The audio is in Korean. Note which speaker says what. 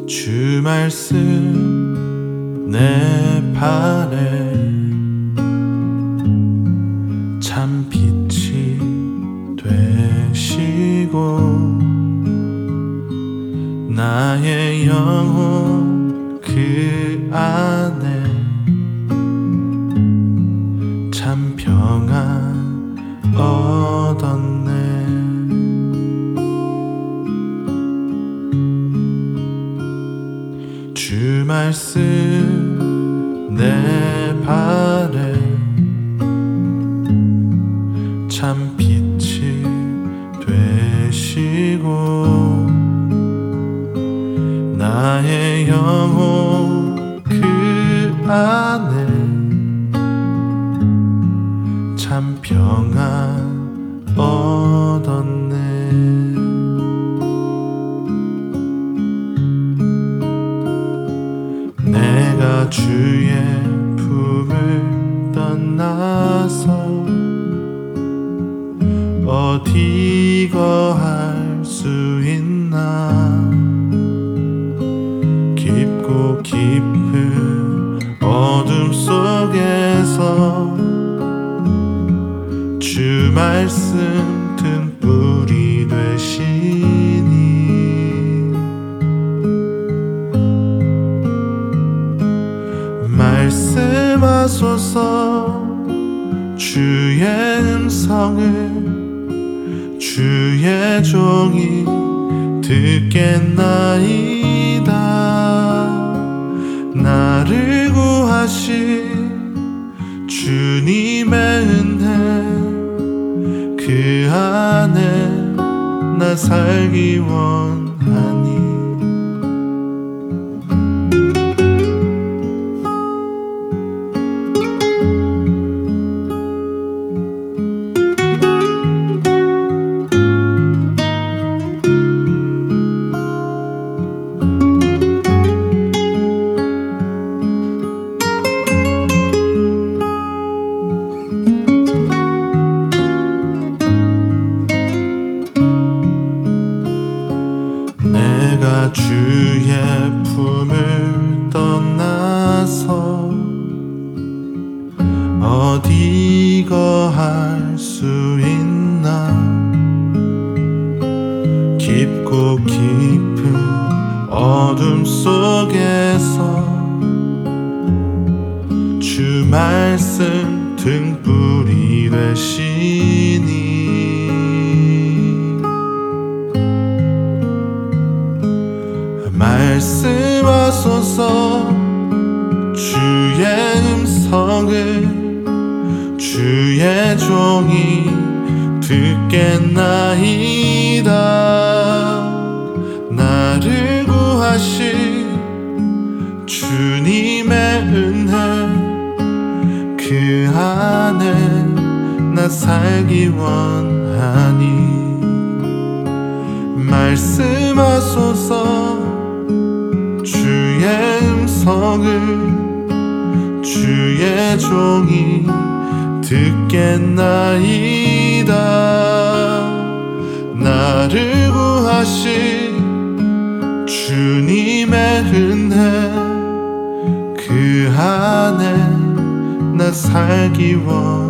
Speaker 1: 주 말씀 내 발에 참 빛이 되시고 나의 영혼 그 안에 참 평안 얻었네. 주 말씀 내 발에 참 빛이 되시고 나의 영혼 그 안에 참 평안 얻었네. 내가 주의 품을 떠나서 어디 거할 수 있나. 깊고 깊은 어둠 속에서 주 말씀 등불이 되시니 말씀하소서. 주의 음성을 주의 종이 듣겠나이다. 나를 구하신 주님의 은혜 그 안에 나 살기 원하니. 내가 주의 품을 떠나서 어디 거할 수 있나. 깊고 깊은 어둠 속에서 주 말씀 등불이 되시니 말씀하소서. 주의 음성을 주의 종이 듣겠나이다. 나를 구하신 주님의 은혜 그 안에 나 살기 원하니. 말씀하소서. 주의 음성을 주의 종이 듣겠나이다. 나를 구하신 주님의 은혜 그 안에 나 살기 원하니.